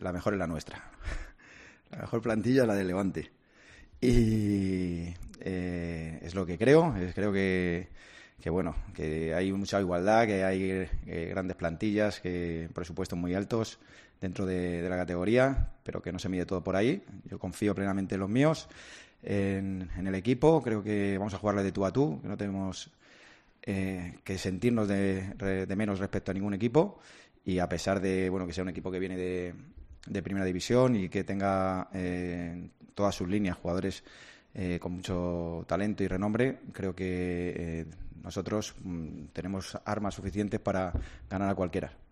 la mejor es la nuestra. La mejor plantilla es la del Levante. Y es lo que creo. Creo que bueno, que hay mucha igualdad, que hay grandes plantillas, que presupuestos muy altos dentro de la categoría, pero que no se mide todo por ahí. Yo confío plenamente en los míos, en el equipo. Creo que vamos a jugarle de tú a tú, que no tenemos que sentirnos de menos respecto a ningún equipo, y a pesar de que sea un equipo que viene de primera división y que tenga todas sus líneas jugadores con mucho talento y renombre, creo que nosotros tenemos armas suficientes para ganar a cualquiera.